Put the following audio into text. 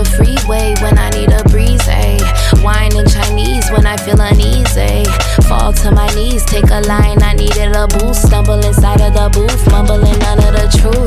the freeway when I need a breeze, ayy. Wine in Chinese when I feel uneasy. Fall to my knees, take a line, I needed a boost. Stumble inside of the booth, mumbling none of the truth.